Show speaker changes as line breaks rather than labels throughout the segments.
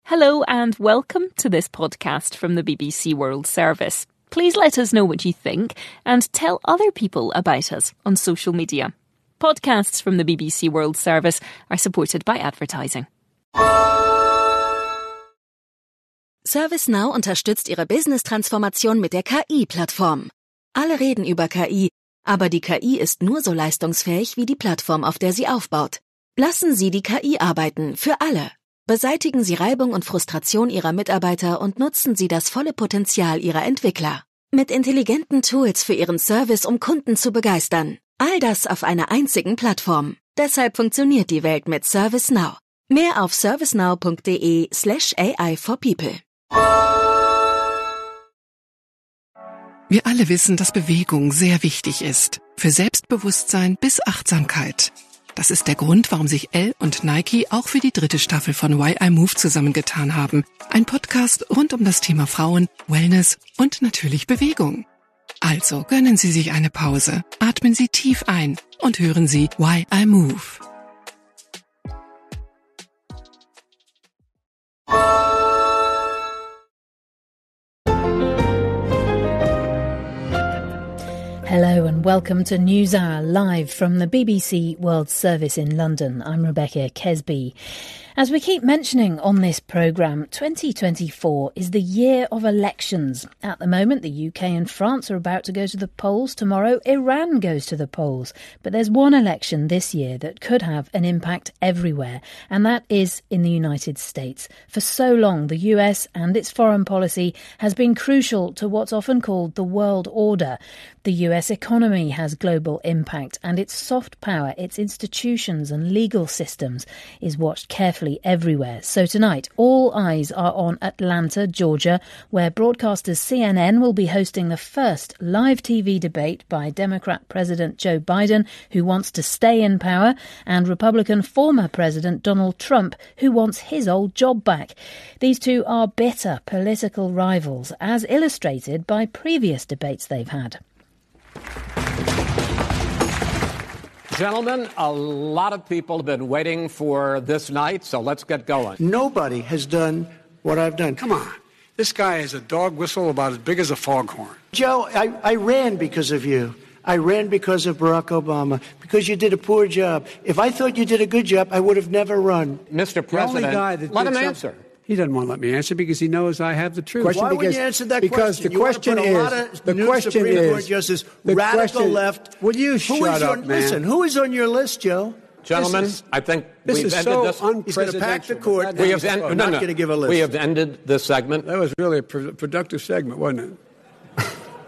Hello and welcome to this podcast from the BBC World Service. Please let us know what you think and tell other people about us on social media. Podcasts from the BBC World Service are supported by advertising.
ServiceNow unterstützt Ihre Business-Transformation mit der KI-Plattform. Alle reden über KI, aber die KI ist nur so leistungsfähig wie die Plattform, auf der sie aufbaut. Lassen Sie die KI arbeiten, für alle. Beseitigen Sie Reibung und Frustration Ihrer Mitarbeiter und nutzen Sie das volle Potenzial Ihrer Entwickler. Mit intelligenten Tools für Ihren Service, um Kunden zu begeistern. All das auf einer einzigen Plattform. Deshalb funktioniert die Welt mit ServiceNow. Mehr auf servicenow.de/AI for people.
Wir alle wissen, dass Bewegung sehr wichtig ist. Für Selbstbewusstsein bis Achtsamkeit. Das ist der Grund, warum sich Elle und Nike auch für die 3. Staffel von Why I Move zusammengetan haben. Ein Podcast rund um das Thema Frauen, Wellness und natürlich Bewegung. Also gönnen Sie sich eine Pause, atmen Sie tief ein und hören Sie Why I Move.
Hello and welcome to NewsHour, live from the BBC World Service in London. I'm Rebecca Kesby. As we keep mentioning on this programme, 2024 is the year of elections. At the moment, the UK and France are about to go to the polls. Tomorrow, Iran goes to the polls. But there's one election this year that could have an impact everywhere, and that is in the United States. For so long, the US and its foreign policy has been crucial to what's often called the world order. The US economy has global impact, and its soft power, its institutions and legal systems is watched carefully everywhere. So tonight, all eyes are on Atlanta, Georgia, where broadcasters CNN will be hosting the first live TV debate by Democrat President Joe Biden, who wants to stay in power, and Republican former President Donald Trump, who wants his old job back. These two are bitter political rivals, as illustrated by previous debates they've had.
Gentlemen, a lot of people have been waiting for this night, so let's get going.
Nobody has done what I've done. Come on. This guy has a dog whistle about as big as a foghorn. Joe, I ran because of you. I ran because of Barack Obama, because you did a poor job. If I thought you did a good job, I would have never run.
Mr. President, let him answer.
He doesn't want to let me answer because he knows I have the truth.
Why would you answer that question? Because the question is, radical left.
Will you shut up, man?
Listen, who is on your list, Joe?
Gentlemen, I think we've ended this.
He's going to pack the court.
We have not going to give a list. We have ended this segment.
That was really a productive segment, wasn't it?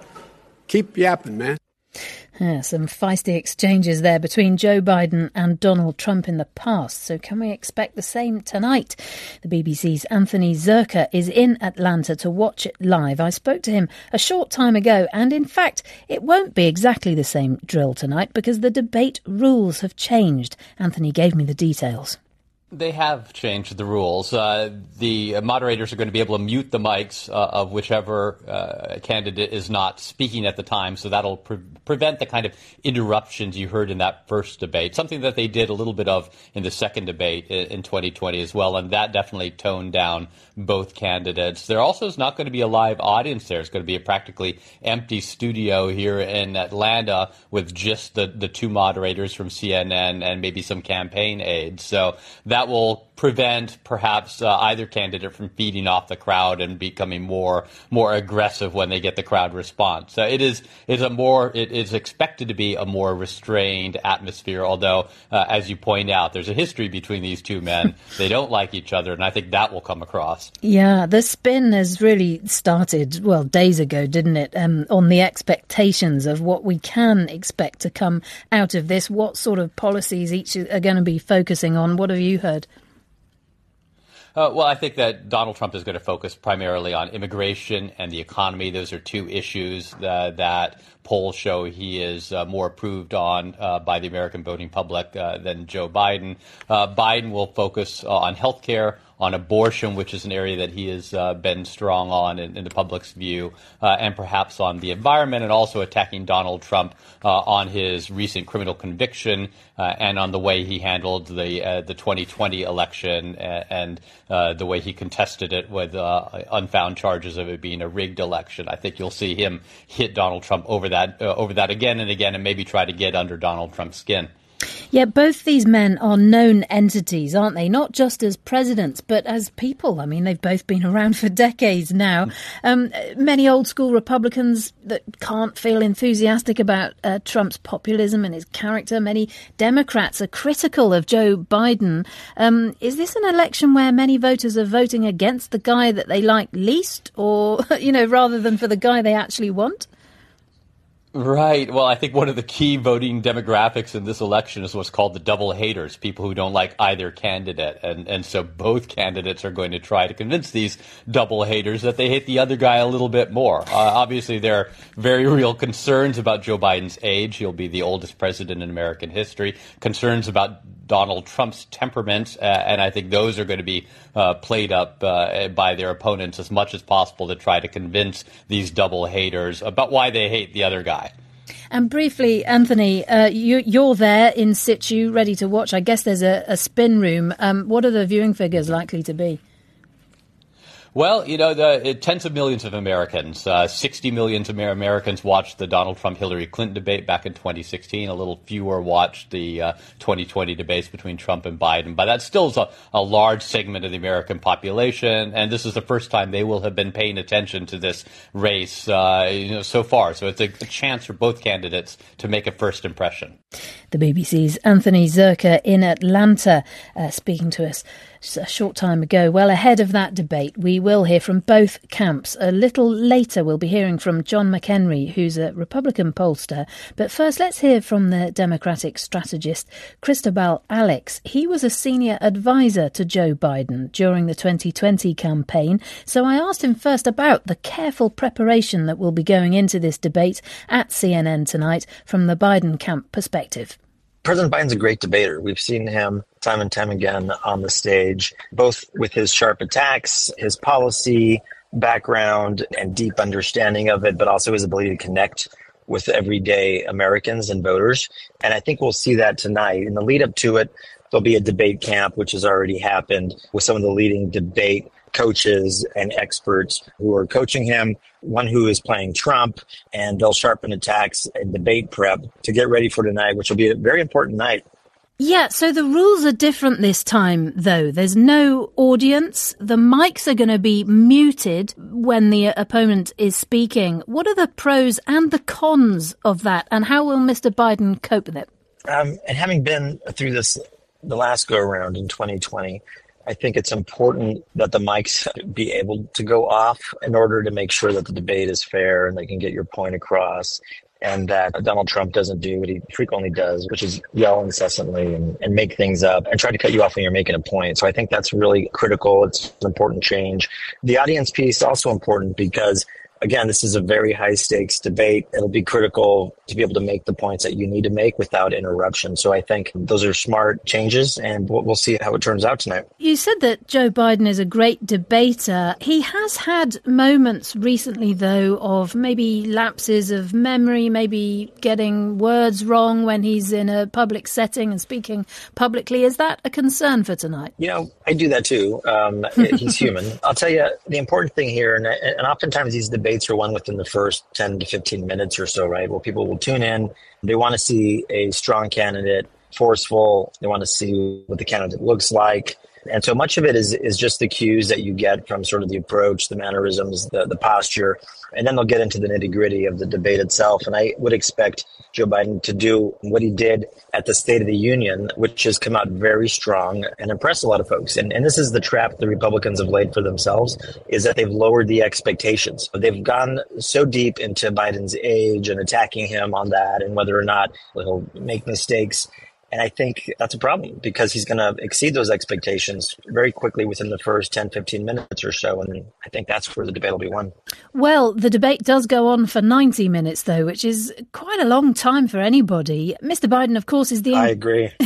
Keep yapping, man.
Yeah, some feisty exchanges there between Joe Biden and Donald Trump in the past. So can we expect the same tonight? The BBC's Anthony Zerka is in Atlanta to watch it live. I spoke to him a short time ago, and in fact, it won't be exactly the same drill tonight because the debate rules have changed. Anthony gave me the details.
They have changed the rules. The moderators are going to be able to mute the mics of whichever candidate is not speaking at the time, so that'll prevent the kind of interruptions you heard in that first debate, something that they did a little bit of in the second debate in 2020 as well, and that definitely toned down both candidates. There also is not going to be a live audience there. It's going to be a practically empty studio here in Atlanta with just the two moderators from CNN and maybe some campaign aides. So that will prevent perhaps either candidate from feeding off the crowd and becoming more aggressive when they get the crowd response. So it is expected to be a more restrained atmosphere, although as you point out, there's a history between these two men. They don't like each other, and I think that will come across.
Yeah, the spin has really started, well, days ago, didn't it, on the expectations of what we can expect to come out of this, what sort of policies each are going to be focusing on. What have you heard?
Well, I think that Donald Trump is going to focus primarily on immigration and the economy. Those are two issues that polls show he is more approved on by the American voting public than Joe Biden. Biden will focus on health care, on abortion, which is an area that he has been strong on in the public's view, and perhaps on the environment, and also attacking Donald Trump on his recent criminal conviction and on the way he handled the 2020 election and the way he contested it with unfound charges of it being a rigged election. I think you'll see him hit Donald Trump over that again and again, and maybe try to get under Donald Trump's skin.
Yeah, both these men are known entities, aren't they? Not just as presidents, but as people. I mean, they've both been around for decades now. Many old school Republicans that can't feel enthusiastic about Trump's populism and his character. Many Democrats are critical of Joe Biden. Is this an election where many voters are voting against the guy that they like least, or, rather than for the guy they actually want?
Right. Well, I think one of the key voting demographics in this election is what's called the double haters, people who don't like either candidate. And so both candidates are going to try to convince these double haters that they hate the other guy a little bit more. Obviously, there are very real concerns about Joe Biden's age. He'll be the oldest president in American history. Concerns about Donald Trump's temperament. And I think those are going to be played up by their opponents as much as possible to try to convince these double haters about why they hate the other guy.
And briefly, Anthony, you're there in situ, ready to watch. I guess there's a spin room. What are the viewing figures likely to be?
Well, tens of millions of Americans, 60 million Americans watched the Donald Trump-Hillary Clinton debate back in 2016. A little fewer watched the 2020 debates between Trump and Biden. But that still is a large segment of the American population. And this is the first time they will have been paying attention to this race so far. So it's a chance for both candidates to make a first impression.
The BBC's Anthony Zurcher in Atlanta speaking to us just a short time ago. Well, ahead of that debate, we will hear from both camps. A little later, we'll be hearing from John McHenry, who's a Republican pollster. But first, let's hear from the Democratic strategist, Cristobal Alex. He was a senior advisor to Joe Biden during the 2020 campaign. So I asked him first about the careful preparation that will be going into this debate at CNN tonight from the Biden camp perspective.
President Biden's a great debater. We've seen him time and time again on the stage, both with his sharp attacks, his policy background and deep understanding of it, but also his ability to connect with everyday Americans and voters. And I think we'll see that tonight. In the lead up to it, there'll be a debate camp, which has already happened with some of the leading debate coaches and experts who are coaching him, one who is playing Trump, and they'll sharpen attacks and debate prep to get ready for tonight, which will be a very important night.
Yeah, so the rules are different this time, though. There's no audience. The mics are going to be muted when the opponent is speaking. What are the pros and the cons of that, and how will Mr. Biden cope with it?
And having been through this the last go-around in 2020, I think it's important that the mics be able to go off in order to make sure that the debate is fair and they can get your point across, and that Donald Trump doesn't do what he frequently does, which is yell incessantly and make things up and try to cut you off when you're making a point. So I think that's really critical. It's an important change. The audience piece is also important because, again, this is a very high-stakes debate. It'll be critical to be able to make the points that you need to make without interruption. So I think those are smart changes, and we'll see how it turns out tonight.
You said that Joe Biden is a great debater. He has had moments recently, though, of maybe lapses of memory, maybe getting words wrong when he's in a public setting and speaking publicly. Is that a concern for tonight?
I do that too. He's human. I'll tell you, the important thing here, and oftentimes these debates are won within the first 10 to 15 minutes or so, right? Well, people will tune in. They want to see a strong candidate, forceful. They want to see what the candidate looks like. And so much of it is just the cues that you get from sort of the approach, the mannerisms, the posture, and then they'll get into the nitty-gritty of the debate itself. And I would expect Joe Biden to do what he did at the State of the Union, which has come out very strong and impressed a lot of folks. And this is the trap the Republicans have laid for themselves, is that they've lowered the expectations. They've gone so deep into Biden's age and attacking him on that and whether or not he'll make mistakes. And I think that's a problem because he's going to exceed those expectations very quickly within the first 10, 15 minutes or so. And I think that's where the debate will be won.
Well, the debate does go on for 90 minutes, though, which is quite a long time for anybody. Mr. Biden, of course, is the...
I agree.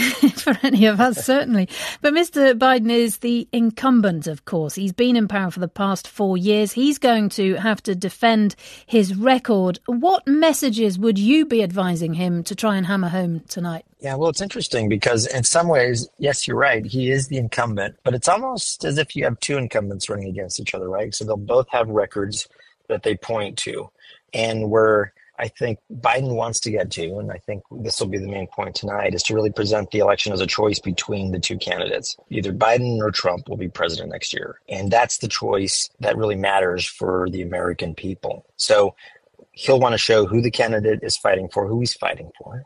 for any of us, certainly. But Mr. Biden is the incumbent, of course. He's been in power for the past 4 years. He's going to have to defend his record. What messages would you be advising him to try and hammer home tonight?
Yeah, well, it's interesting because in some ways, yes, you're right. He is the incumbent, but it's almost as if you have two incumbents running against each other, right? So they'll both have records that they point to. And where I think Biden wants to get to, and I think this will be the main point tonight, is to really present the election as a choice between the two candidates. Either Biden or Trump will be president next year. And that's the choice that really matters for the American people. So he'll want to show who the candidate is fighting for, who he's fighting for.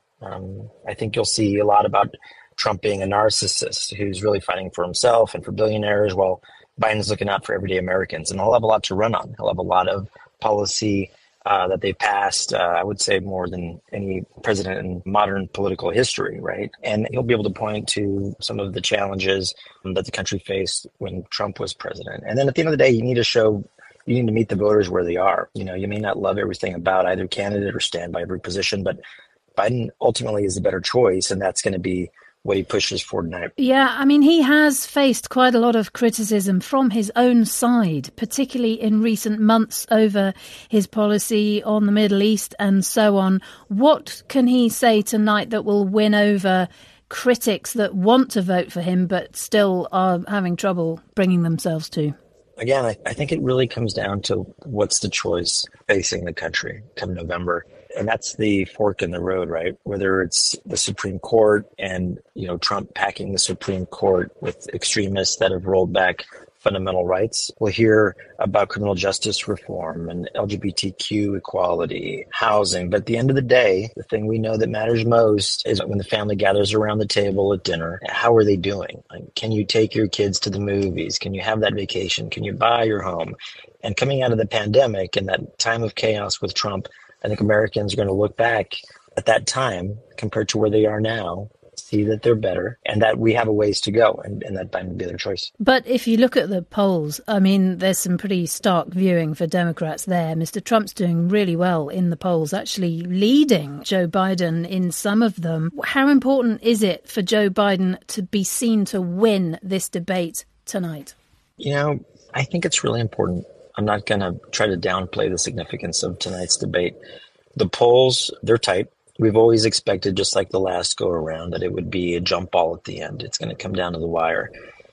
I think you'll see a lot about Trump being a narcissist who's really fighting for himself and for billionaires, while Biden's looking out for everyday Americans. And he'll have a lot to run on. He'll have a lot of policy that they passed, I would say more than any president in modern political history, right? And he'll be able to point to some of the challenges that the country faced when Trump was president. And then at the end of the day, you need to meet the voters where they are. You know, you may not love everything about either candidate or stand by every position, but Biden ultimately is a better choice, and that's going to be what he pushes for tonight.
Yeah, I mean, he has faced quite a lot of criticism from his own side, particularly in recent months over his policy on the Middle East and so on. What can he say tonight that will win over critics that want to vote for him but still are having trouble bringing themselves to?
Again, I think it really comes down to what's the choice facing the country come November. And that's the fork in the road, right? Whether it's the Supreme Court and, Trump packing the Supreme Court with extremists that have rolled back fundamental rights. We'll hear about criminal justice reform and LGBTQ equality, housing. But at the end of the day, the thing we know that matters most is when the family gathers around the table at dinner, how are they doing? Like, can you take your kids to the movies? Can you have that vacation? Can you buy your home? And coming out of the pandemic and that time of chaos with Trump, I think Americans are going to look back at that time compared to where they are now, see that they're better, and that we have a ways to go, and that Biden would be their choice.
But if you look at the polls, I mean, there's some pretty stark viewing for Democrats there. Mr. Trump's doing really well in the polls, actually leading Joe Biden in some of them. How important is it for Joe Biden to be seen to win this debate tonight?
I think it's really important. I'm not going to try to downplay the significance of tonight's debate. The polls, they're tight. We've always expected, just like the last go around, that it would be a jump ball at the end. It's going to come down to the wire.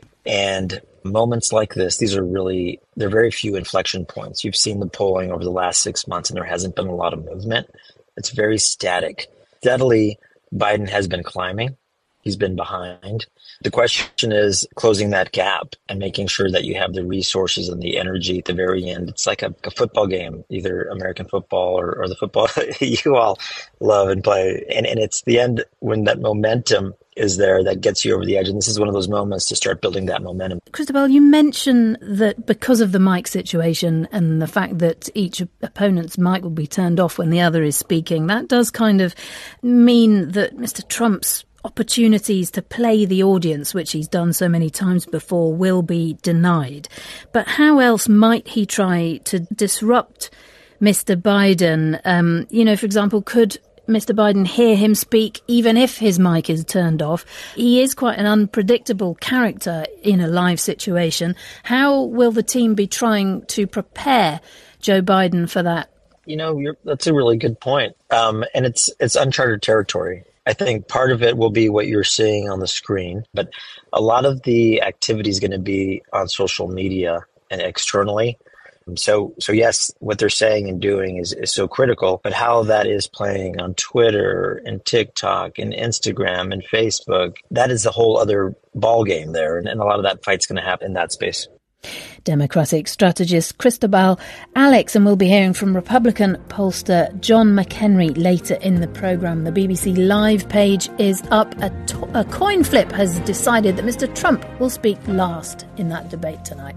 And moments like this, they're very few inflection points. You've seen the polling over the last 6 months, and there hasn't been a lot of movement. It's very static. Steadily, Biden has been climbing. He's been behind. The question is closing that gap and making sure that you have the resources and the energy at the very end. It's like a football game, either American football or the football you all love and play. And it's the end when that momentum is there that gets you over the edge. And this is one of those moments to start building that momentum.
Christabel, you mentioned that because of the mic situation and the fact that each opponent's mic will be turned off when the other is speaking, that does kind of mean that Mr. Trump's opportunities to play the audience, which he's done so many times before, will be denied. But how else might he try to disrupt Mr. Biden? For example, could Mr. Biden hear him speak even if his mic is turned off? He is quite an unpredictable character in a live situation. How will the team be trying to prepare Joe Biden for that?
That's a really good point. And it's uncharted territory. I think part of it will be what you're seeing on the screen, but a lot of the activity is going to be on social media and externally. So yes, what they're saying and doing is so critical, but how that is playing on Twitter and TikTok and Instagram and Facebook, that is a whole other ball game there. And a lot of that fight's going to happen in that space.
Democratic strategist Christabel Alex, and we'll be hearing from Republican pollster John McHenry later in the programme. The BBC Live page is up. A coin flip has decided that Mr. Trump will speak last in that debate tonight.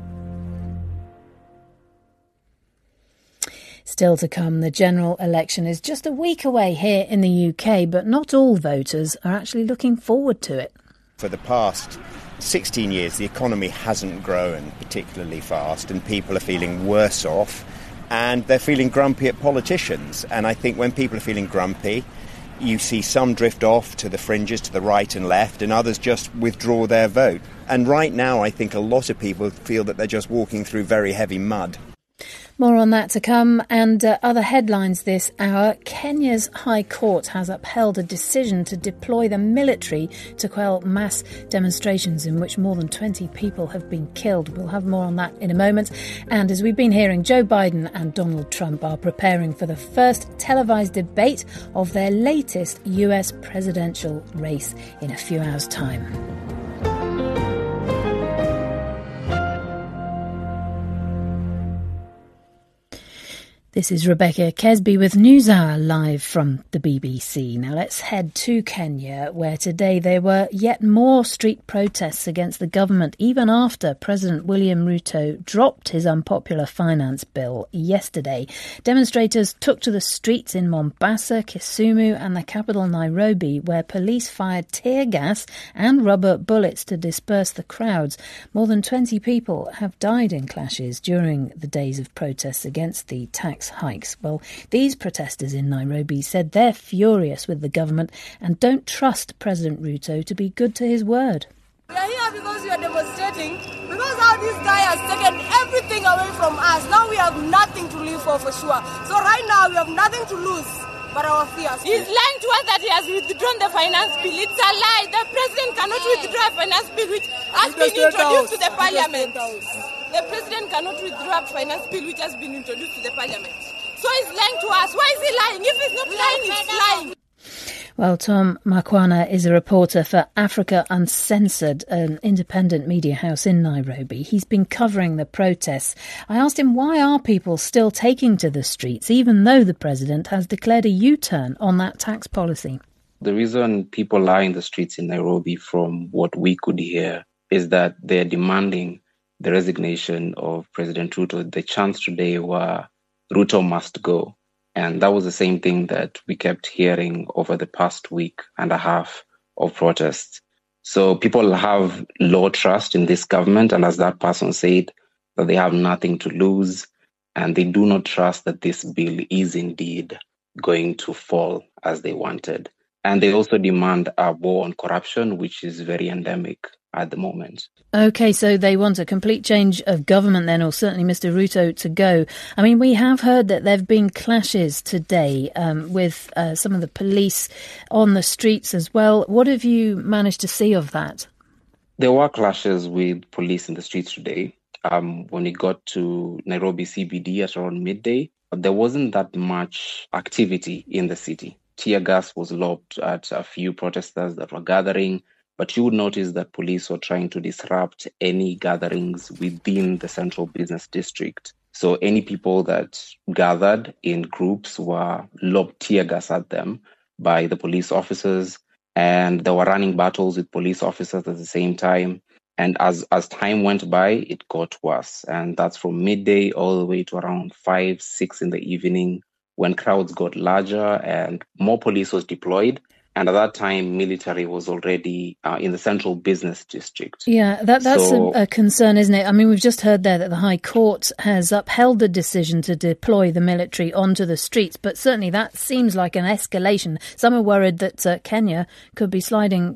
Still to come, the general election is just a week away here in the UK, but not all voters are actually looking forward to it.
For the past 16 years, the economy hasn't grown particularly fast, and people are feeling worse off, and they're feeling grumpy at politicians. And I think when people are feeling grumpy, You see some drift off to the fringes, to the right and left, and others just withdraw their vote. And right now, I think a lot of people feel that they're just walking through very heavy mud.
More on that to come, and other headlines this hour. Kenya's High Court has upheld a decision to deploy the military to quell mass demonstrations in which more than 20 people have been killed. We'll have more on that in a moment. And as we've been hearing, Joe Biden and Donald Trump are preparing for the first televised debate of their latest US presidential race in a few hours' time. This is Rebecca Kesby with NewsHour live from the BBC. Now let's head to Kenya, where today there were yet more street protests against the government, even after President William Ruto dropped his unpopular finance bill yesterday. Demonstrators took to the streets in Mombasa, Kisumu and the capital Nairobi, where police fired tear gas and rubber bullets to disperse the crowds. More than 20 people have died in clashes during the days of protests against the tax hikes. Well, these protesters in Nairobi said they're furious with the government and don't trust President Ruto to be good to his word.
We are here because we are demonstrating, because how this guy has taken everything away from us. Now we have nothing to live for sure. So right now we have nothing to lose but our fears.
He's lying to us that he has withdrawn the finance bill. It's a lie. The president cannot withdraw a finance bill which has been introduced to the parliament. The president cannot withdraw a finance bill which has been introduced to the parliament. So he's lying to us. Why is he lying? If he's not lying, he's lying.
Well, Tom Makwana is a reporter for Africa Uncensored, an independent media house in Nairobi. He's been covering the protests. I asked him, why are people still taking to the streets, even though the president has declared a U-turn on that tax policy?
The reason people are in the streets in Nairobi, from what we could hear, is that they're demanding the resignation of President Ruto. The chants today were, Ruto must go. And that was the same thing that we kept hearing over the past week and a half of protests. So people have low trust in this government. And as that person said, that they have nothing to lose. And they do not trust that this bill is indeed going to fall as they wanted. And they also demand a war on corruption, which is very endemic at the moment.
OK, so they want a complete change of government then, or certainly Mr Ruto to go. I mean, we have heard that there have been clashes today with some of the police on the streets as well. What have you managed to see of that?
There were clashes with police in the streets today. When we got to Nairobi CBD at around midday, there wasn't that much activity in the city. Tear gas was lobbed at a few protesters that were gathering, but you would notice that police were trying to disrupt any gatherings within the central business district. So any people that gathered in groups were lobbed tear gas at them by the police officers, and they were running battles with police officers at the same time. And as time went by, it got worse. And that's from midday all the way to around 5, 6 in the evening, when crowds got larger and more police was deployed. And at that time, military was already in the central business district.
Yeah, that's a concern, isn't it? I mean, we've just heard there that the High Court has upheld the decision to deploy the military onto the streets. But certainly that seems like an escalation. Some are worried that Kenya could be sliding,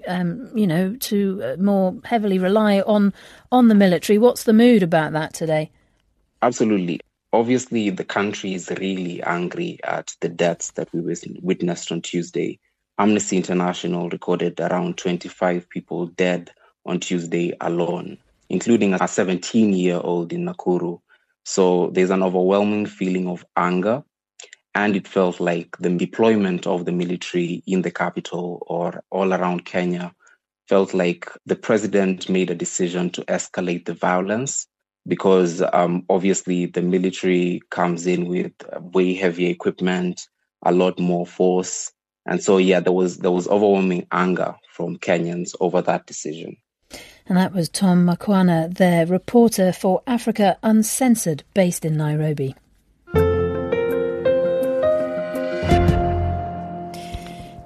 to more heavily rely on the military. What's the mood about that today?
Absolutely. Obviously, the country is really angry at the deaths that we witnessed on Tuesday. Amnesty International recorded around 25 people dead on Tuesday alone, including a 17-year-old in Nakuru. So there's an overwhelming feeling of anger, and it felt like the deployment of the military in the capital or all around Kenya felt like the president made a decision to escalate the violence, because obviously the military comes in with way heavier equipment, a lot more force. And so, yeah, there was overwhelming anger from Kenyans over that decision.
And that was Tom Makwana, their reporter for Africa Uncensored, based in Nairobi.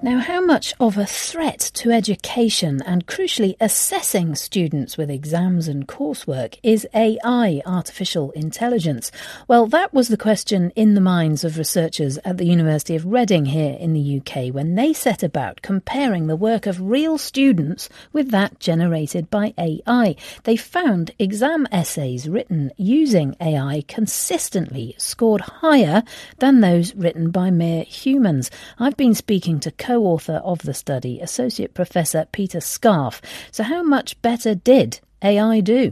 Now, how much of a threat to education and, crucially, assessing students with exams and coursework is AI, artificial intelligence? Well, that was the question in the minds of researchers at the University of Reading here in the UK when they set about comparing the work of real students with that generated by AI. They found exam essays written using AI consistently scored higher than those written by mere humans. I've been speaking to co-author of the study, Associate Professor Peter Scarf. So how much better did AI do?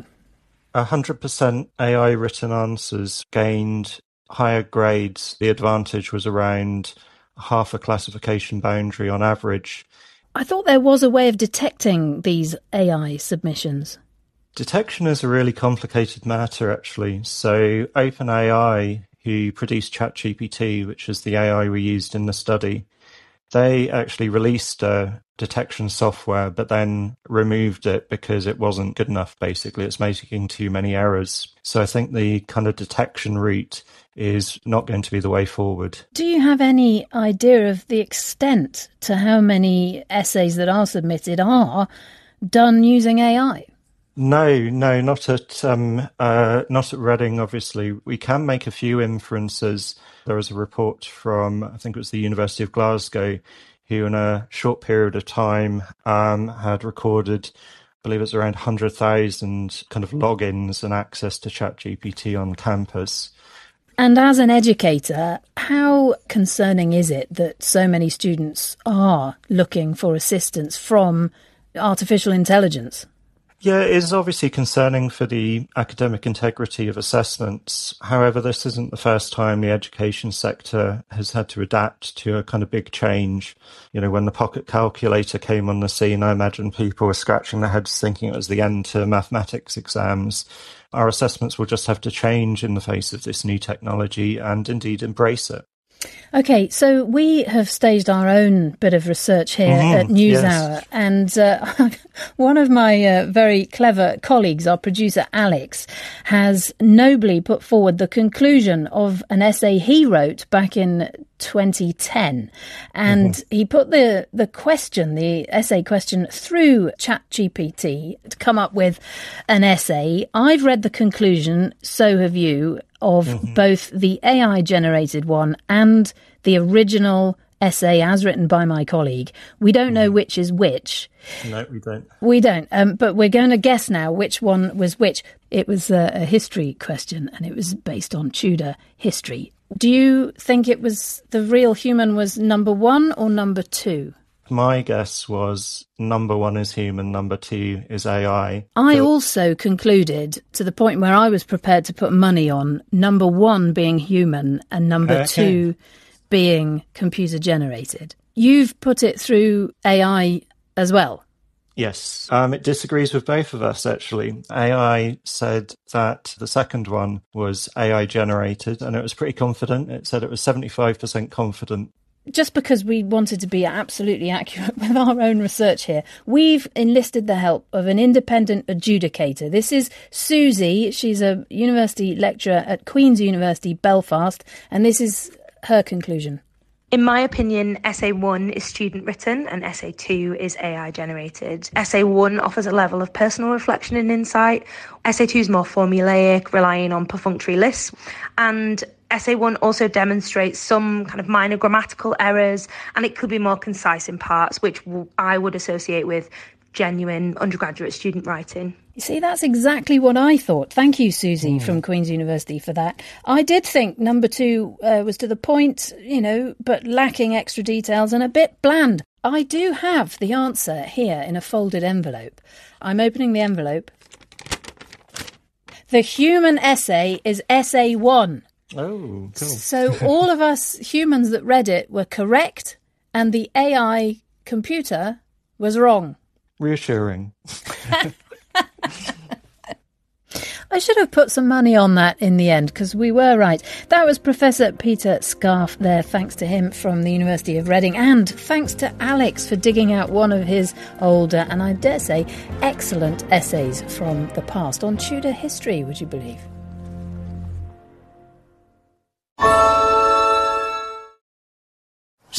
100% AI written answers gained higher grades. The advantage was around half a classification boundary on average.
I thought there was a way of detecting these AI submissions.
Detection is a really complicated matter, actually. So OpenAI, who produced ChatGPT, which is the AI we used in the study, they actually released detection software, but then removed it because it wasn't good enough, basically. It's making too many errors. So I think the kind of detection route is not going to be the way forward.
Do you have any idea of the extent to how many essays that are submitted are done using AI?
No, not at Reading, obviously. We can make a few inferences. There was a report from, I think it was the University of Glasgow, who in a short period of time had recorded, I believe it's around 100,000 kind of logins and access to ChatGPT on campus.
And as an educator, how concerning is it that so many students are looking for assistance from artificial intelligence?
Yeah, it is obviously concerning for the academic integrity of assessments. However, this isn't the first time the education sector has had to adapt to a kind of big change. You know, when the pocket calculator came on the scene, I imagine people were scratching their heads thinking it was the end to mathematics exams. Our assessments will just have to change in the face of this new technology and indeed embrace it.
OK, so we have staged our own bit of research here at NewsHour, and one of my very clever colleagues, our producer Alex, has nobly put forward the conclusion of an essay he wrote back in 2010, and he put the essay question through ChatGPT to come up with an essay. I've read the conclusion, so have you, of both the AI-generated one and the original essay as written by my colleague. We don't know which is which.
No, we don't.
We don't, but we're going to guess now which one was which. It was a history question, and it was based on Tudor history. Do you think it was the real human was number 1 or number 2?
My guess was number 1 is human, number 2 is AI.
I also concluded, to the point where I was prepared to put money on number 1 being human and number 2 being computer generated. You've put it through AI as well.
Yes, it disagrees with both of us, actually. AI said that the second one was AI generated, and it was pretty confident. It said it was 75% confident.
Just because we wanted to be absolutely accurate with our own research here, we've enlisted the help of an independent adjudicator. This is Susie. She's a university lecturer at Queen's University, Belfast, and this is her conclusion.
In my opinion, Essay 1 is student-written and Essay 2 is AI-generated. Essay 1 offers a level of personal reflection and insight. Essay 2 is more formulaic, relying on perfunctory lists. And Essay 1 also demonstrates some kind of minor grammatical errors, and it could be more concise in parts, which I would associate with genuine undergraduate student writing.
You see, that's exactly what I thought. Thank you, Susie, from Queen's University for that. I did think number 2 was to the point, but lacking extra details and a bit bland. I do have the answer here in a folded envelope. I'm opening the envelope. The human essay is Essay 1.
Oh, cool.
So all of us humans that read it were correct, and the AI computer was wrong.
Reassuring.
I should have put some money on that in the end, because we were right. That was Professor Peter Scarf there, thanks to him, from the University of Reading, and thanks to Alex for digging out one of his older, and I dare say, excellent essays from the past on Tudor history, would you believe?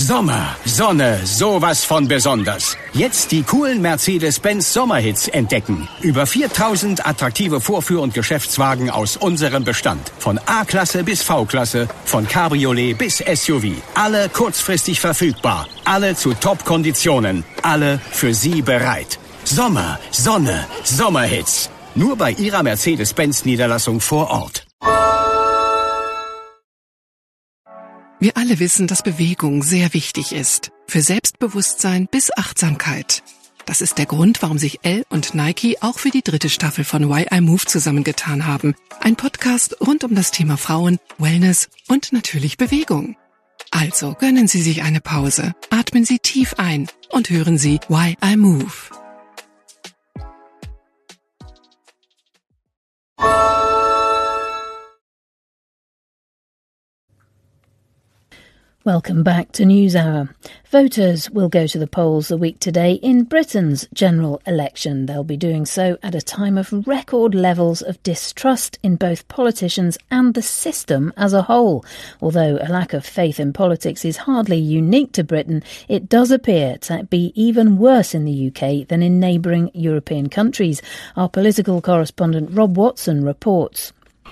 Sommer, Sonne, sowas von besonders. Jetzt die coolen Mercedes-Benz Sommerhits entdecken. Über 4000 attraktive Vorführ- und Geschäftswagen aus unserem Bestand. Von A-Klasse bis V-Klasse, von Cabriolet bis SUV. Alle kurzfristig verfügbar. Alle zu Top-Konditionen. Alle für Sie bereit. Sommer, Sonne, Sommerhits. Nur bei Ihrer Mercedes-Benz-Niederlassung vor Ort.
Wir alle wissen, dass Bewegung sehr wichtig ist. Für Selbstbewusstsein bis Achtsamkeit. Das ist der Grund, warum sich Elle und Nike auch für die 3. Staffel von Why I Move zusammengetan haben. Ein Podcast rund um das Thema Frauen, Wellness und natürlich Bewegung. Also gönnen Sie sich eine Pause, atmen Sie tief ein und hören Sie Why I Move.
Welcome back to NewsHour. Voters will go to the polls a week today in Britain's general election. They'll be doing so at a time of record levels of distrust in both politicians and the system as a whole. Although a lack of faith in politics is hardly unique to Britain, it does appear to be even worse in the UK than in neighbouring European countries. Our political correspondent Rob Watson reports.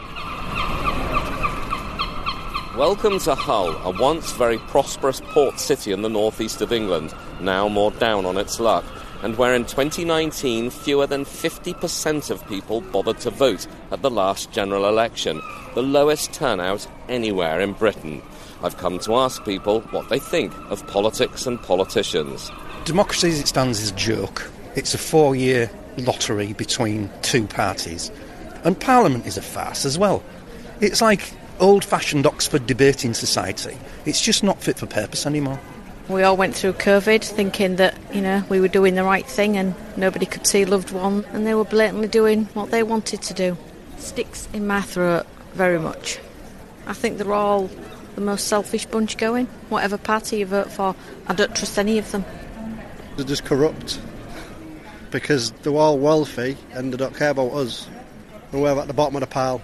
Welcome to Hull, a once very prosperous port city in the northeast of England, now more down on its luck, and where in 2019 fewer than 50% of people bothered to vote at the last general election, the lowest turnout anywhere in Britain. I've come to ask people what they think of politics and politicians.
Democracy as it stands is a joke. It's a 4-year lottery between two parties. And Parliament is a farce as well. It's like old-fashioned Oxford debating society. It's just not fit for purpose anymore.
We all went through COVID thinking that, we were doing the right thing and nobody could see loved one, and they were blatantly doing what they wanted to do. Sticks in my throat very much. I think they're all the most selfish bunch going. Whatever party you vote for, I don't trust any of them.
They're just corrupt because they're all wealthy and they don't care about us. And we're at the bottom of the pile.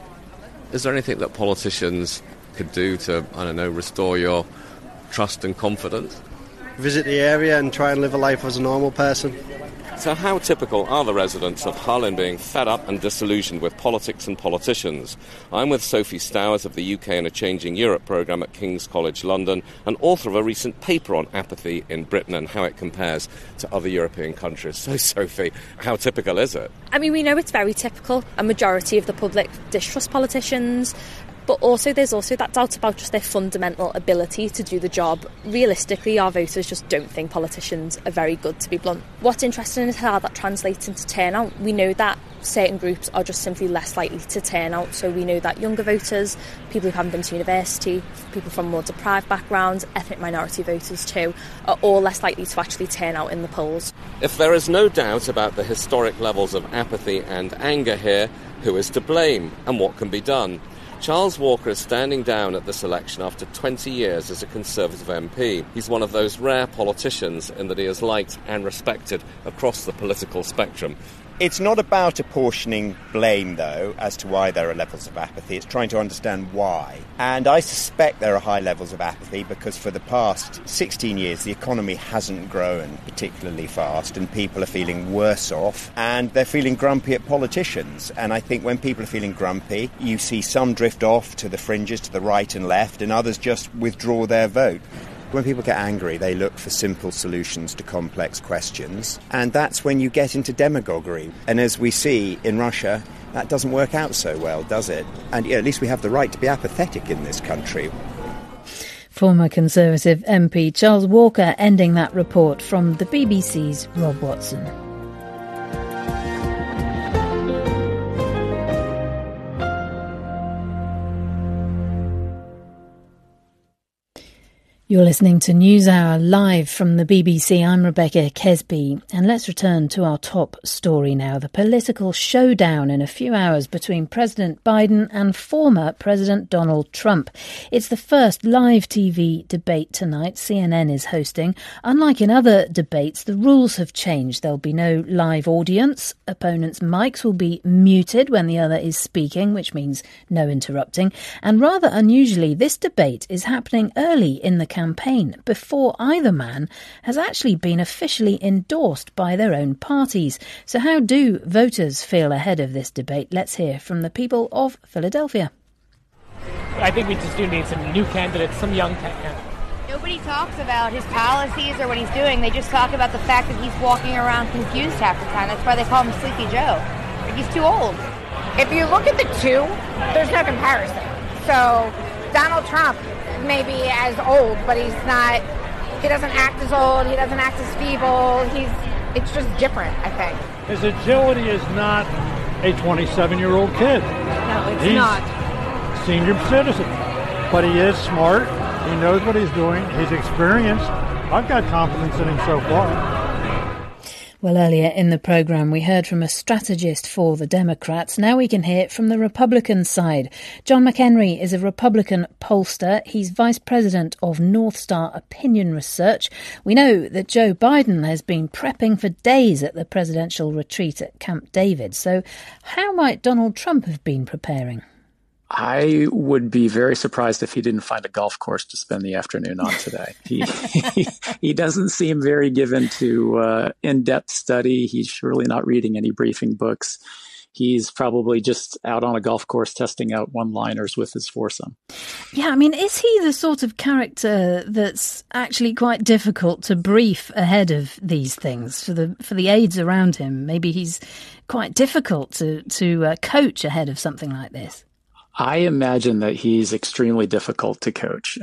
Is there anything that politicians could do to, restore your trust and confidence?
Visit the area and try and live a life as a normal person.
So how typical are the residents of Hull in being fed up and disillusioned with politics and politicians? I'm with Sophie Stowers of the UK in a Changing Europe programme at King's College London, and author of a recent paper on apathy in Britain and how it compares to other European countries. So, Sophie, how typical is it?
We know it's very typical. A majority of the public distrust politicians, but there's also that doubt about just their fundamental ability to do the job. Realistically, our voters just don't think politicians are very good, to be blunt. What's interesting is how that translates into turnout. We know that certain groups are just simply less likely to turn out. So we know that younger voters, people who haven't been to university, people from more deprived backgrounds, ethnic minority voters too, are all less likely to actually turn out in the polls.
If there is no doubt about the historic levels of apathy and anger here, who is to blame and what can be done? Charles Walker is standing down at this election after 20 years as a Conservative MP. He's one of those rare politicians in that he is liked and respected across the political spectrum.
It's not about apportioning blame, though, as to why there are levels of apathy. It's trying to understand why. And I suspect there are high levels of apathy because for the past 16 years, the economy hasn't grown particularly fast and people are feeling worse off and they're feeling grumpy at politicians. And I think when people are feeling grumpy, you see some drift off to the fringes, to the right and left, and others just withdraw their vote. When people get angry, they look for simple solutions to complex questions, and that's when you get into demagoguery. And as we see in Russia, that doesn't work out so well, does it? And at least we have the right to be apathetic in this country.
Former Conservative MP Charles Walker ending that report from the BBC's Rob Watson. You're listening to NewsHour live from the BBC. I'm Rebecca Kesby, and let's return to our top story now. The political showdown in a few hours between President Biden and former President Donald Trump. It's the first live TV debate tonight CNN is hosting. Unlike in other debates, the rules have changed. There'll be no live audience. Opponents' mics will be muted when the other is speaking, which means no interrupting. And rather unusually, this debate is happening early in the campaign before either man has actually been officially endorsed by their own parties. So how do voters feel ahead of this debate? Let's hear from the people of Philadelphia.
I think we just do need some new candidates, some young candidates.
Nobody talks about his policies or what he's doing. They just talk about the fact that he's walking around confused half the time. That's why they call him Sleepy Joe. He's too old.
If you look at the two, there's no comparison. So Donald Trump may be as old, but he doesn't act as old, he doesn't act as feeble. It's just different, I think.
His agility is not a 27-year-old kid.
No,
he's
not.
Senior citizen, but he is smart. He knows what he's doing. He's experienced. I've got confidence in him so far.
Well, earlier in the programme, we heard from a strategist for the Democrats. Now we can hear from the Republican side. John McHenry is a Republican pollster. He's vice president of North Star Opinion Research. We know that Joe Biden has been prepping for days at the presidential retreat at Camp David. So how might Donald Trump have been preparing?
I would be very surprised if he didn't find a golf course to spend the afternoon on today. He doesn't seem very given to in-depth study. He's surely not reading any briefing books. He's probably just out on a golf course testing out one-liners with his foursome.
Yeah, I mean, is he the sort of character that's actually quite difficult to brief ahead of these things for the aides around him? Maybe he's quite difficult to coach ahead of something like this.
I imagine that he's extremely difficult to coach.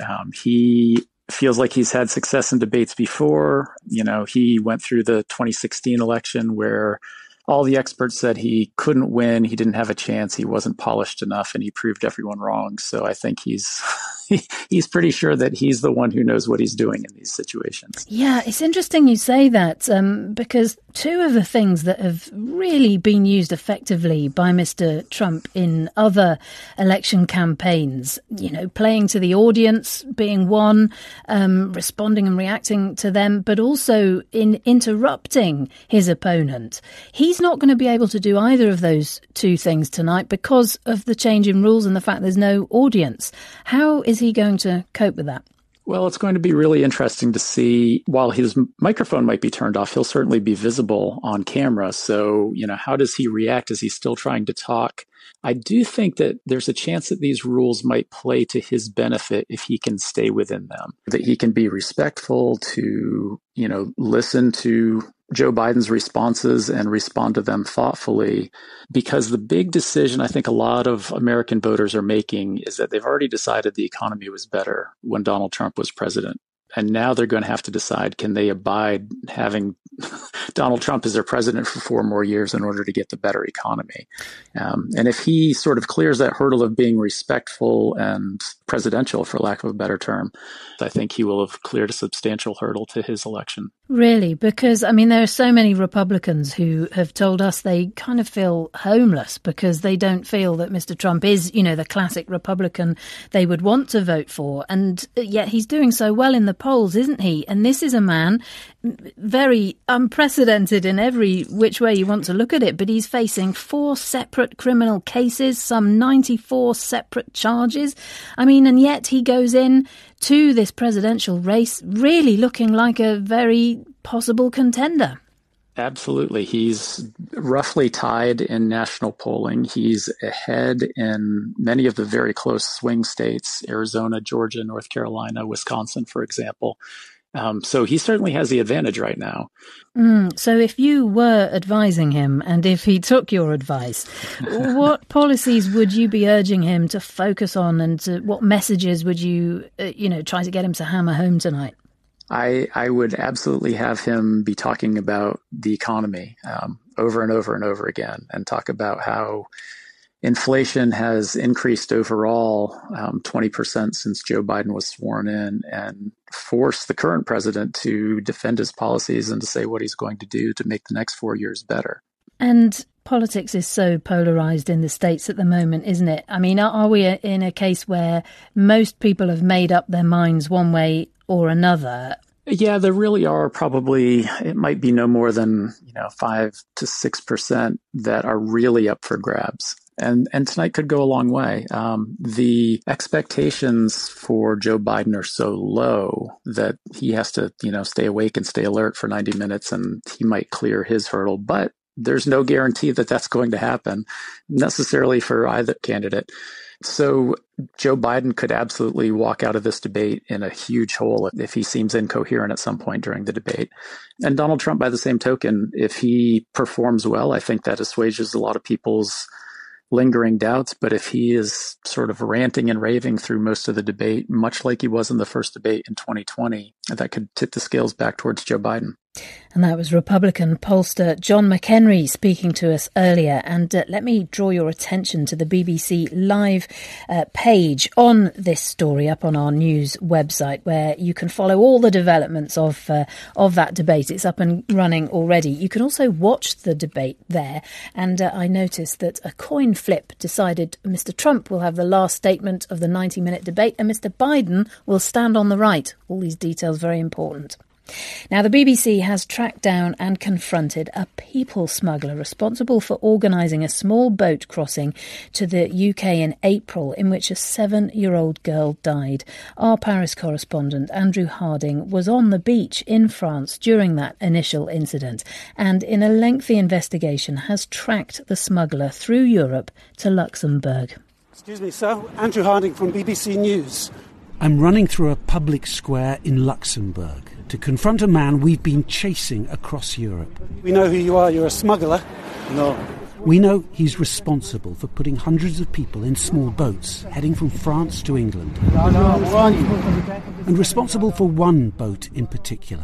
He feels like he's had success in debates before. You know, he went through the 2016 election where all the experts said he couldn't win. He didn't have a chance. He wasn't polished enough, and he proved everyone wrong. So I think he's pretty sure that he's the one who knows what he's doing in these situations.
Yeah, it's interesting you say that because two of the things that have really been used effectively by Mr. Trump in other election campaigns, you know, playing to the audience being one, responding and reacting to them, but also in interrupting his opponent. He's not going to be able to do either of those two things tonight because of the change in rules and the fact there's no audience. How is he going to cope with that?
Well, it's going to be really interesting to see. While his microphone might be turned off, he'll certainly be visible on camera. So, you know, how does he react? Is he still trying to talk? I do think that there's a chance that these rules might play to his benefit if he can stay within them, that he can be respectful to, you know, listen to Joe Biden's responses and respond to them thoughtfully, because the big decision I think a lot of American voters are making is that they've already decided the economy was better when Donald Trump was president. And now they're going to have to decide, can they abide having Donald Trump as their president for 4 more years in order to get the better economy? And if he sort of clears that hurdle of being respectful and presidential, for lack of a better term, I think he will have cleared a substantial hurdle to his election.
Really? Because, I mean, there are so many Republicans who have told us they kind of feel homeless because they don't feel that Mr. Trump is, you know, the classic Republican they would want to vote for. And yet he's doing so well in the polls, isn't he? And this is a man very unprecedented in every which way you want to look at it, but he's facing 4 separate criminal cases, some 94 separate charges. I mean, and yet he goes in to this presidential race really looking like a very possible contender.
Absolutely. He's roughly tied in national polling. He's ahead in many of the very close swing states, Arizona, Georgia, North Carolina, Wisconsin, for example. So he certainly has the advantage right now.
So if you were advising him and if he took your advice, what policies would you be urging him to focus on, and what messages would you, try to get him to hammer home tonight?
I would absolutely have him be talking about the economy over and over and over again, and talk about how inflation has increased overall 20% since Joe Biden was sworn in, and force the current president to defend his policies and to say what he's going to do to make the next 4 years better.
And politics is so polarized in the States at the moment, isn't it? I mean, are we in a case where most people have made up their minds one way or another?
Yeah, there really are probably, it might be no more than 5 to 6% that are really up for grabs. And tonight could go a long way. The expectations for Joe Biden are so low that he has to, stay awake and stay alert for 90 minutes, and he might clear his hurdle. But there's no guarantee that that's going to happen necessarily for either candidate. So Joe Biden could absolutely walk out of this debate in a huge hole if he seems incoherent at some point during the debate. And Donald Trump, by the same token, if he performs well, I think that assuages a lot of people's lingering doubts. But if he is sort of ranting and raving through most of the debate, much like he was in the first debate in 2020, that could tip the scales back towards Joe Biden.
And that was Republican pollster John McHenry speaking to us earlier. And let me draw your attention to the BBC Live page on this story up on our news website, where you can follow all the developments of that debate. It's up and running already. You can also watch the debate there. And I noticed that a coin flip decided Mr. Trump will have the last statement of the 90-minute debate and Mr. Biden will stand on the right. All these details very important. Now, the BBC has tracked down and confronted a people smuggler responsible for organising a small boat crossing to the UK in April in which a 7-year-old girl died. Our Paris correspondent, Andrew Harding, was on the beach in France during that initial incident and in a lengthy investigation has tracked the smuggler through Europe to Luxembourg.
Excuse me, sir. Andrew Harding from BBC News. I'm running through a public square in Luxembourg to confront a man we've been chasing across Europe. We know who you are. You're a smuggler. No. We know he's responsible for putting hundreds of people in small boats heading from France to England. And responsible for one boat in particular.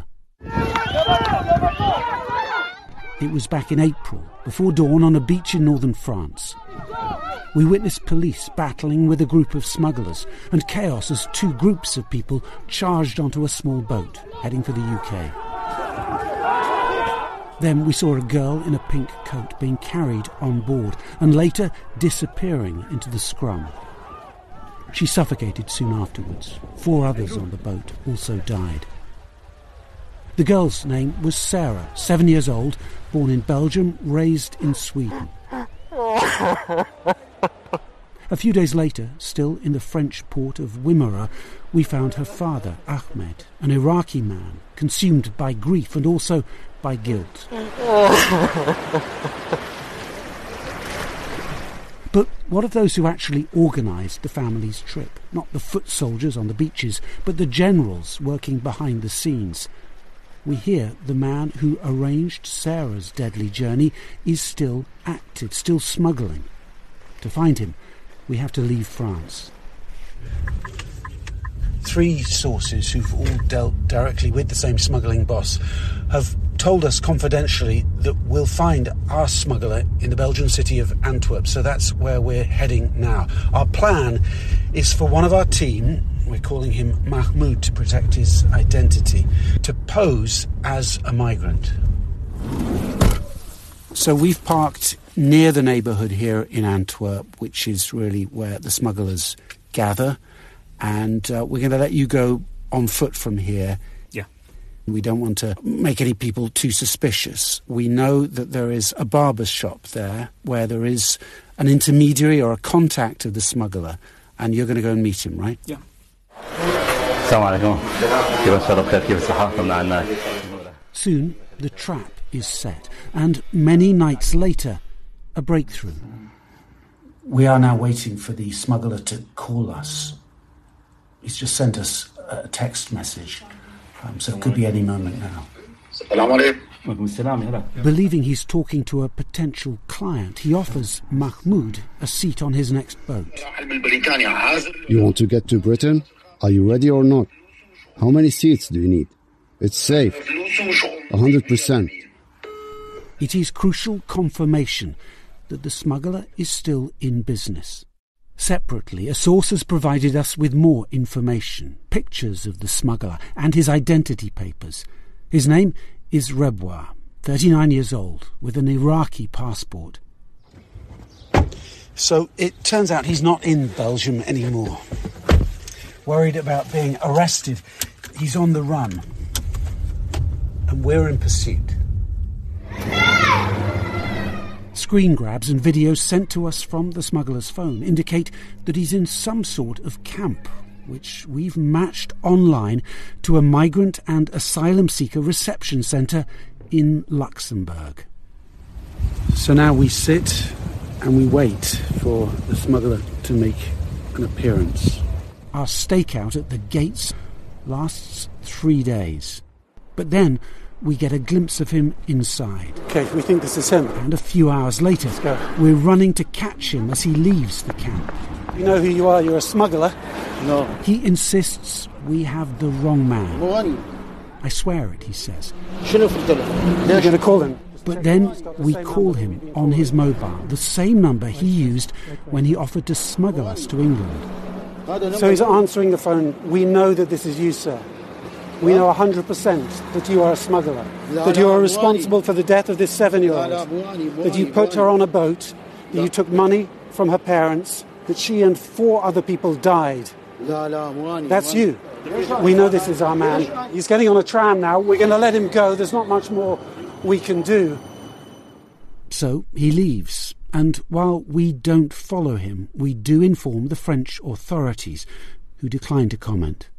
It was back in April, before dawn, on a beach in northern France. We witnessed police battling with a group of smugglers and chaos as two groups of people charged onto a small boat heading for the UK. Then we saw a girl in a pink coat being carried on board and later disappearing into the scrum. She suffocated soon afterwards. 4 others on the boat also died. The girl's name was Sarah, 7 years old, born in Belgium, raised in Sweden. A few days later, still in the French port of Wimmera, we found her father, Ahmed, an Iraqi man, consumed by grief and also by guilt. But what of those who actually organised the family's trip? Not the foot soldiers on the beaches, but the generals working behind the scenes. We hear the man who arranged Sarah's deadly journey is still active, still smuggling. To find him, we have to leave France. 3 sources who've all dealt directly with the same smuggling boss have told us confidentially that we'll find our smuggler in the Belgian city of Antwerp, so that's where we're heading now. Our plan is for one of our team, we're calling him Mahmoud to protect his identity, to pose as a migrant. So we've parked near the neighbourhood here in Antwerp, which is really where the smugglers gather, and we're going to let you go on foot from here. Yeah. We don't want to make any people too suspicious. We know that there is a barber's shop there where there is an intermediary or a contact of the smuggler, and you're going to go and meet him, right? Yeah. Soon, the trap is set, and many nights later, a breakthrough. We are now waiting for the smuggler to call us. He's just sent us a text message, so it could be any moment now. Believing he's talking to a potential client, he offers Mahmoud a seat on his next boat.
You want to get to Britain? Are you ready or not? How many seats do you need? It's safe. 100%.
It is crucial confirmation that the smuggler is still in business. Separately, a source has provided us with more information, pictures of the smuggler and his identity papers. His name is Rebwa, 39 years old, with an Iraqi passport. So it turns out he's not in Belgium anymore. Worried about being arrested, he's on the run. And we're in pursuit. Screen grabs and videos sent to us from the smuggler's phone indicate that he's in some sort of camp, which we've matched online to a migrant and asylum seeker reception centre in Luxembourg. So now we sit and we wait for the smuggler to make an appearance. Our stakeout at the gates lasts 3 days. But then we get a glimpse of him inside. Okay, we think this is him. And a few hours later, we're running to catch him as he leaves the camp. You know who you are, you're a smuggler. No. He insists we have the wrong man. I swear it, he says. You're going to call him? But then we call him on his mobile, the same number he used when he offered to smuggle us to England. So he's answering the phone. We know that this is you, sir. We know 100% that you are a smuggler, that you are responsible for the death of this 7-year-old, that you put her on a boat, that you took money from her parents, that she and 4 other people died. That's you. We know this is our man. He's getting on a tram now. We're going to let him go. There's not much more we can do. So he leaves, and while we don't follow him, we do inform the French authorities, who decline to comment.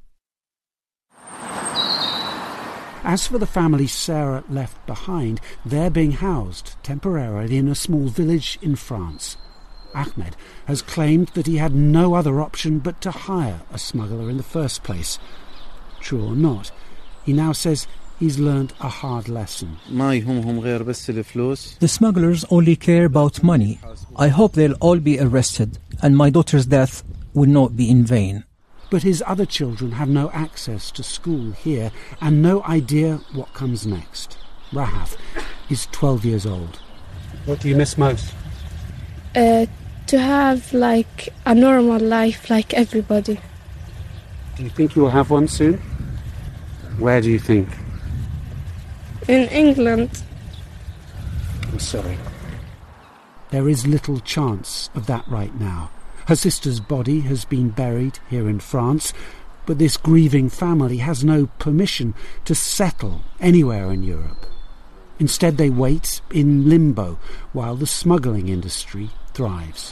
As for the family Sarah left behind, they're being housed temporarily in a small village in France. Ahmed has claimed that he had no other option but to hire a smuggler in the first place. True or not, he now says he's learned a hard lesson.
The smugglers only care about money. I hope they'll all be arrested, and my daughter's death will not be in vain.
But his other children have no access to school here and no idea what comes next. Rahaf is 12 years old. What do you miss most?
To have, like, a normal life like everybody.
Do you think you will have one soon? Where do you think?
In England.
I'm sorry. There is little chance of that right now. Her sister's body has been buried here in France, but this grieving family has no permission to settle anywhere in Europe. Instead, they wait in limbo while the smuggling industry thrives.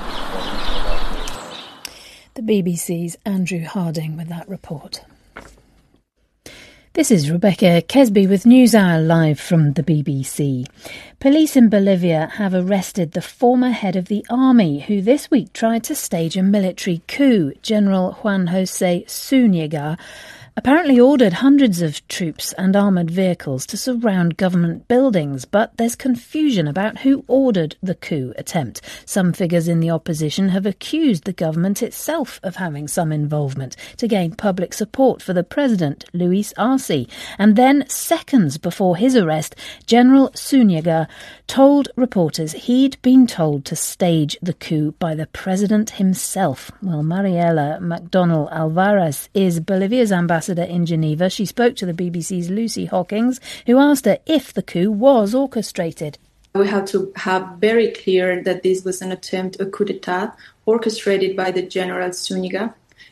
The BBC's Andrew Harding with that report. This is Rebecca Kesby with NewsHour live from the BBC. Police in Bolivia have arrested the former head of the army who this week tried to stage a military coup. General Juan José Zúñiga apparently ordered hundreds of troops and armoured vehicles to surround government buildings, but there's confusion about who ordered the coup attempt. Some figures in the opposition have accused the government itself of having some involvement to gain public support for the president, Luis Arce. And then, seconds before his arrest, General Zúñiga told reporters he'd been told to stage the coup by the president himself. Well, Mariela McDonnell Alvarez is Bolivia's ambassador in Geneva. She spoke to the BBC's Lucy Hawkins, who asked her if the coup was orchestrated.
We have to have very clear that this was an attempt, a coup d'etat, orchestrated by the General Zúñiga.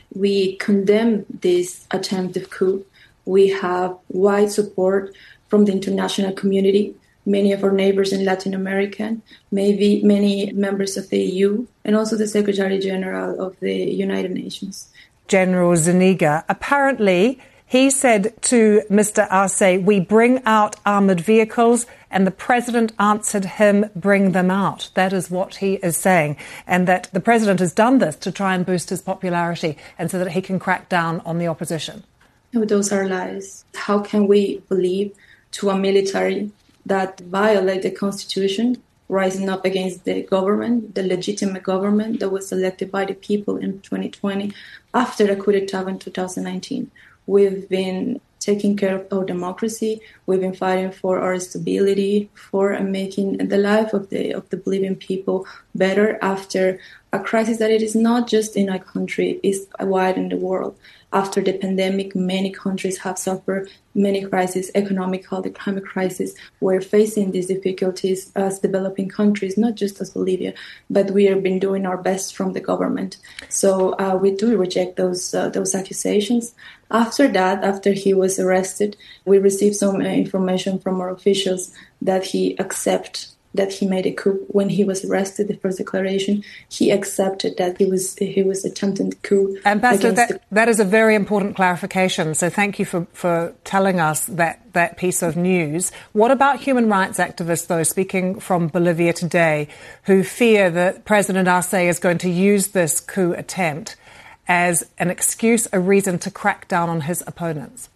We condemn this attempt of coup. We have wide support from the international community, many of our neighbors in Latin America, maybe many members of the EU, and also the Secretary General of the United Nations.
General Zúñiga, apparently he said to Mr. Arce, we bring out armoured vehicles, and the president answered him, bring them out. That is what he is saying, and that the president has done this to try and boost his popularity and so that he can crack down on the opposition.
No, those are lies. How can we believe to a military that violate the constitution, rising up against the government, the legitimate government that was elected by the people in 2020 after the coup d'etat in 2019. We've been taking care of our democracy. We've been fighting for our stability, for making the life of the Bolivian people better after a crisis that it is not just in our country, it's wide in the world. After the pandemic, many countries have suffered many crises, economic, the climate crisis. We're facing these difficulties as developing countries, not just as Bolivia, but we have been doing our best from the government. So we do reject those accusations. After that, after he was arrested, we received some information from our officials that he accepted that he made a coup. When he was arrested, the first declaration, he accepted that he was attempting a coup.
Ambassador, that is a very important clarification. So thank you for telling us that piece of news. What about human rights activists, though, speaking from Bolivia today, who fear that President Arce is going to use this coup attempt as an excuse, a reason to crack down on his opponents?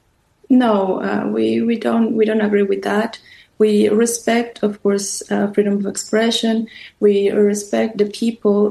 No, we don't agree with that. We respect, of course, freedom of expression. We respect the people,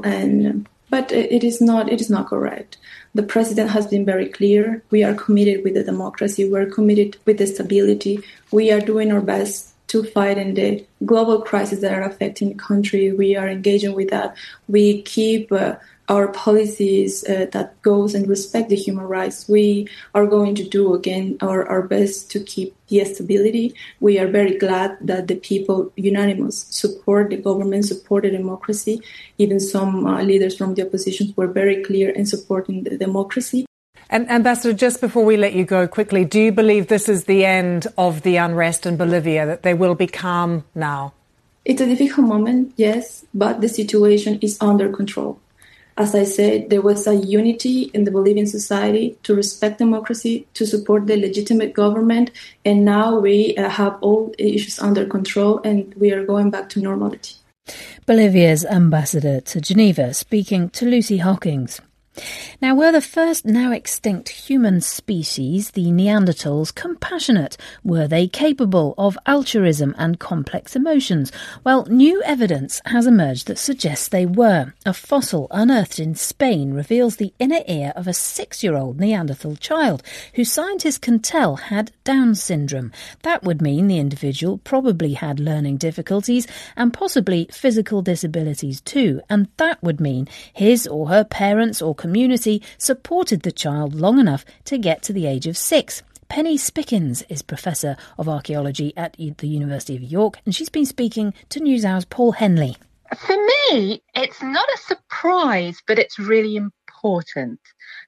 but it is not correct. The president has been very clear. We are committed with the democracy. We're committed with the stability. We are doing our best to fight in the global crises that are affecting the country. We are engaging with that. We keep our policies that goes and respect the human rights. We are going to do, again, our best to keep the stability. We are very glad that the people unanimous support the government, support the democracy. Even some leaders from the opposition were very clear in supporting the democracy.
And Ambassador, just before we let you go quickly, do you believe this is the end of the unrest in Bolivia, that they will be calm now?
It's a difficult moment, yes, but the situation is under control. As I said, there was a unity in the Bolivian society to respect democracy, to support the legitimate government, and now we have all issues under control and we are going back to normality.
Bolivia's ambassador to Geneva speaking to Lucy Hawkins. Now, were the first now extinct human species, the Neanderthals, compassionate? Were they capable of altruism and complex emotions? Well, new evidence has emerged that suggests they were. A fossil unearthed in Spain reveals the inner ear of a 6-year-old Neanderthal child who scientists can tell had Down syndrome. That would mean the individual probably had learning difficulties and possibly physical disabilities too, and that would mean his or her parents or community supported the child long enough to get to the age of 6. Penny Spickens is Professor of Archaeology at the University of York, and she's been speaking to NewsHour's Paul Henley.
For me, it's not a surprise, but it's really important.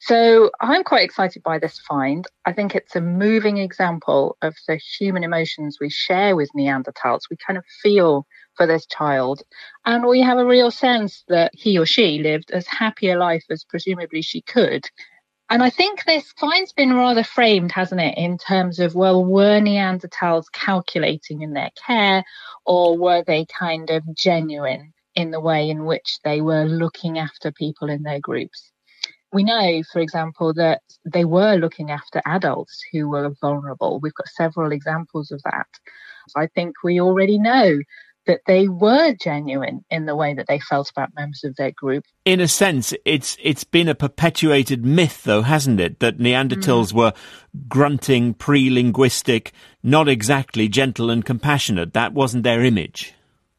So I'm quite excited by this find. I think it's a moving example of the human emotions we share with Neanderthals. We kind of feel for this child, and we have a real sense that he or she lived as happy a life as presumably she could. And I think this find's been rather framed, hasn't it, in terms of, well, were Neanderthals calculating in their care, or were they kind of genuine in the way in which they were looking after people in their groups? We know, for example, that they were looking after adults who were vulnerable. We've got several examples of that. So I think we already know that they were genuine in the way that they felt about members of their group.
In a sense, it's been a perpetuated myth, though, hasn't it, that Neanderthals were grunting, pre-linguistic, not exactly gentle and compassionate. That wasn't their image.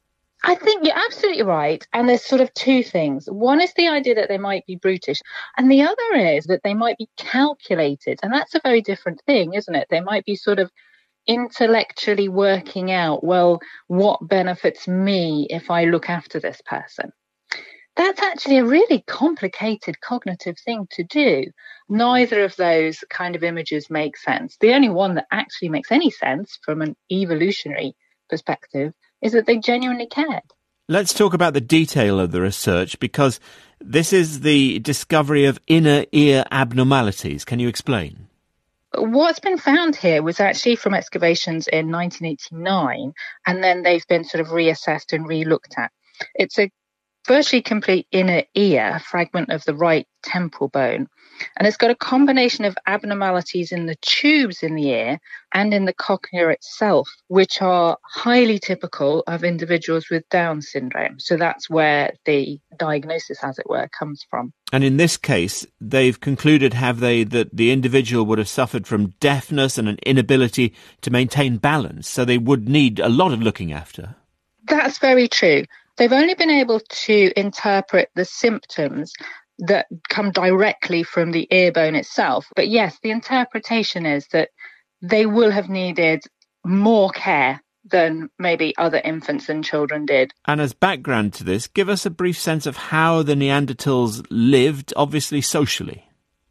I think you're absolutely right. And there's sort of two things. One is the idea that they might be brutish, and the other is that they might be calculated. And that's a very different thing, isn't it? They might be sort of intellectually working out, well, what benefits me if I look after this person? That's actually a really complicated cognitive thing to do. Neither of those kind of images make sense. The only one that actually makes any sense from an evolutionary perspective is that they genuinely cared.
Let's talk about the detail of the research, because this is the discovery of inner ear abnormalities. Can you explain?
What's been found here was actually from excavations in 1989, and then they've been sort of reassessed and re-looked at. It's a virtually complete inner ear, a fragment of the right temple bone, and it's got a combination of abnormalities in the tubes in the ear and in the cochlea itself, which are highly typical of individuals with Down syndrome. So that's where the diagnosis, as it were, comes from.
And in this case, they've concluded, have they, that the individual would have suffered from deafness and an inability to maintain balance, so they would need a lot of looking after?
That's very true. They've only been able to interpret the symptoms that come directly from the ear bone itself. But yes, the interpretation is that they will have needed more care than maybe other infants and children did.
And as background to this, give us a brief sense of how the Neanderthals lived, obviously socially.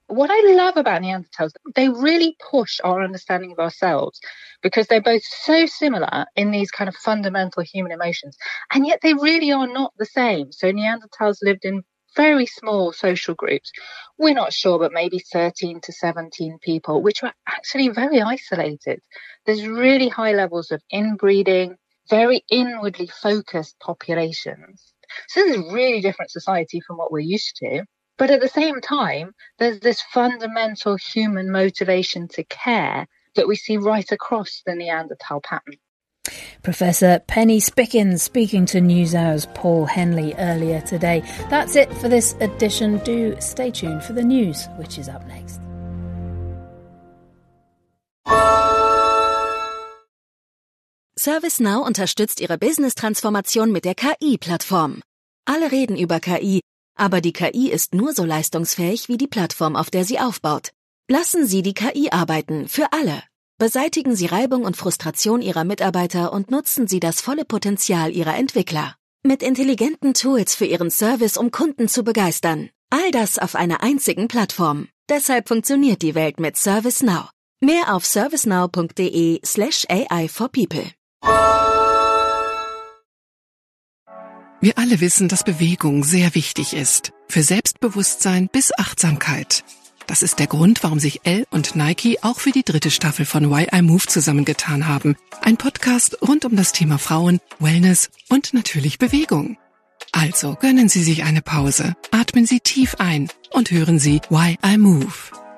what I love about Neanderthals, they really push our understanding of ourselves because they're both so similar in these kind of fundamental human emotions, and yet they really are not the same. So Neanderthals lived in very small social groups. We're not sure, but maybe 13 to 17 people, which were actually very isolated. There's really high levels of inbreeding, very inwardly focused populations. So this is a really different society from what we're used to. But at the same time, there's this fundamental human motivation to care that we see right across the Neanderthal pattern.
Professor Penny Spickins speaking to NewsHour's Paul Henley earlier today. That's it for this edition. Do stay tuned for the news, which is up next.
ServiceNow unterstützt Ihre Business-Transformation mit der KI-Plattform. Alle reden über KI, aber die KI ist nur so leistungsfähig wie die Plattform, auf der sie aufbaut. Lassen Sie die KI arbeiten, für alle. Beseitigen Sie Reibung und Frustration Ihrer Mitarbeiter und nutzen Sie das volle Potenzial Ihrer Entwickler. Mit intelligenten Tools für Ihren Service, um Kunden zu begeistern. All das auf einer einzigen Plattform. Deshalb funktioniert die Welt mit ServiceNow. Mehr auf servicenow.de/AI for People.
Wir alle wissen, dass Bewegung sehr wichtig ist. Für Selbstbewusstsein bis Achtsamkeit. Das ist der Grund, warum sich Elle und Nike auch für die 3. Staffel von Why I Move zusammengetan haben. Ein Podcast rund um das Thema Frauen, Wellness und natürlich Bewegung. Also gönnen Sie sich eine Pause, atmen Sie tief ein und hören Sie Why I Move.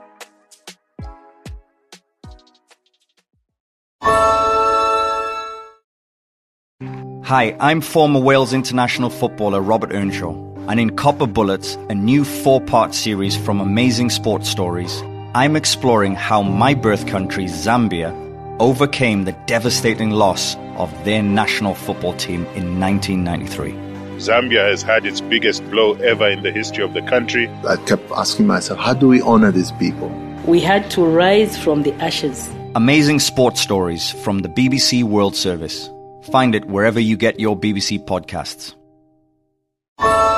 Hi, I'm former Wales international footballer Robert Earnshaw. And in Copper Bullets, a new 4-part series from Amazing Sports Stories, I'm exploring how my birth country, Zambia, overcame the devastating loss of their national football team in 1993.
Zambia has had its biggest blow ever in the history of the country.
I kept asking myself, how do we honor these people?
We had to rise from the ashes.
Amazing Sports Stories from the BBC World Service. Find it wherever you get your BBC podcasts.